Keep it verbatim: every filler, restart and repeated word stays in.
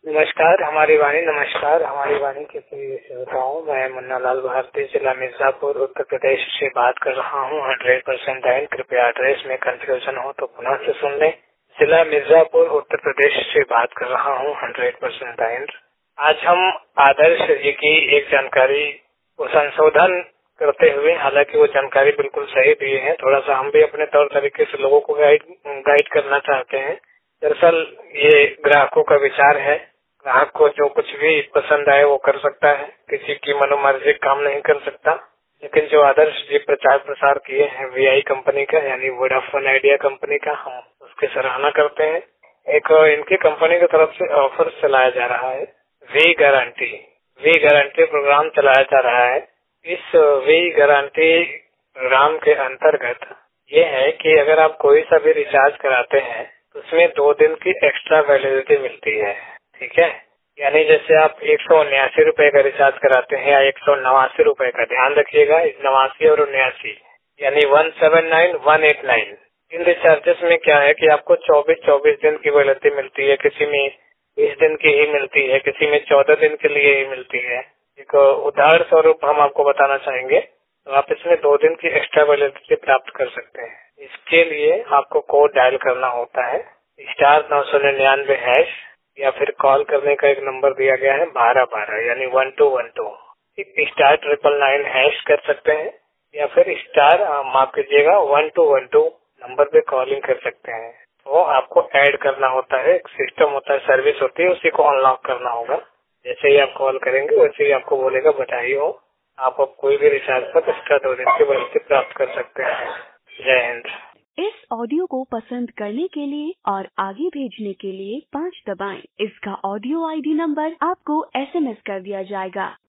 नमस्कार, हमारी वाणी नमस्कार हमारी वाणी के प्रिय श्रोताओं, मैं मुन्ना लाल भारती जिला मिर्जापुर उत्तर प्रदेश से बात कर रहा हूँ। Hundred percent dial. कृपया एड्रेस में कंफ्यूजन हो तो पुनः से सुन लें। जिला मिर्जापुर उत्तर प्रदेश से बात कर रहा हूँ। Hundred percent dial. आज हम आदर्श जी की एक जानकारी को संशोधन करते हुए, हालांकि वो जानकारी बिल्कुल सही दिए हैं, थोड़ा सा हम भी अपने तौर तरीके से लोगों को गाइड गाइड करना चाहते हैं। दरअसल ये ग्राहकों का विचार है। ग्राहक को जो कुछ भी पसंद आए वो कर सकता है, किसी की मनोमर्जी काम नहीं कर सकता। लेकिन जो आदर्श जी प्रचार प्रसार किए हैं वीआई कंपनी का, यानी वोडाफोन आइडिया कंपनी का, हम उसकी सराहना करते हैं। एक इनकी कंपनी की तरफ से ऑफर चलाया जा रहा है, we guarantee we guarantee programme चलाया जा रहा है। इस वी गारंटी प्रोग्राम के अंतर्गत ये है कि अगर आप कोई सा भी रिचार्ज कराते हैं तो उसमें दो दिन की एक्स्ट्रा वैलिडिटी मिलती है। ठीक है, यानी जैसे आप एक सौ उन्यासी रूपये का रिचार्ज कराते हैं या एक सौ नवासी रूपये का, ध्यान रखिएगा नवासी और उन्यासी, यानी one seven nine one eight nine. इन रिचार्जेस में क्या है कि आपको चौबीस चौबीस दिन की वैलिडिटी मिलती है, किसी में बीस दिन की ही मिलती है, किसी में चौदह दिन के लिए ही मिलती है। एक उदाहरण स्वरूप हम आपको बताना चाहेंगे, तो आप इसमें दो दिन की एक्स्ट्रा वैलिडिटी प्राप्त कर सकते हैं। इसके लिए आपको कोड डायल करना होता है, स्टार नौ सौ निन्यानवे हैश, या फिर कॉल करने का एक नंबर दिया गया है बारह बारह, यानी one two one two. Star triple nine hash कर सकते हैं, या फिर स्टार माफ कीजिएगा one two one two number पे कॉलिंग कर सकते हैं। तो आपको ऐड करना होता है, एक सिस्टम होता है, सर्विस होती है, उसी को अनलॉक करना होगा। जैसे ही आप कॉल करेंगे वैसे ही आपको बोलेगा बधाई हो, आप अब कोई भी रिचार्ज पर एक्स्ट्रा दो दिन की वैलिडिटी प्राप्त कर सकते हैं। जय हिंद। इस ऑडियो को पसंद करने के लिए और आगे भेजने के लिए पाँच दबाएं। इसका ऑडियो आईडी नंबर आपको एसएमएस कर दिया जाएगा।